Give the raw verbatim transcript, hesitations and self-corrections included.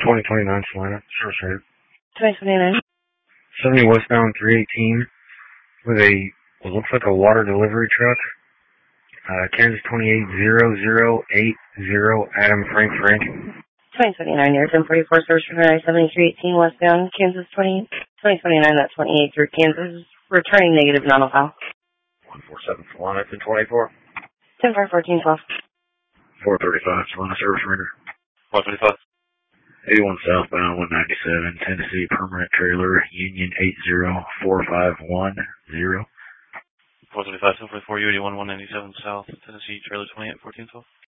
twenty twenty-nine Salina, service rate. twenty twenty-nine. seventy westbound three eighteen with a, what looks like a water delivery truck. Uh, Kansas twenty-eight zero zero eight zero, Adam Frank Frank. twenty twenty-nine, near ten forty-four, service for nine seventy-three eighteen westbound, Kansas twenty, twenty twenty-nine, that's twenty-eight through Kansas, returning negative non-Ohio. one four seven Salina, ten twenty-four. ten four fourteen twelve. four thirty-five Salina, service rate. one twenty-five. eighty-one southbound, one ninety-seven, Tennessee permanent trailer, Union eight zero four five one zero. four twenty-five, seven forty-four, U eighty-one, one ninety-seven South, Tennessee, trailer twenty-eight fourteen twelve.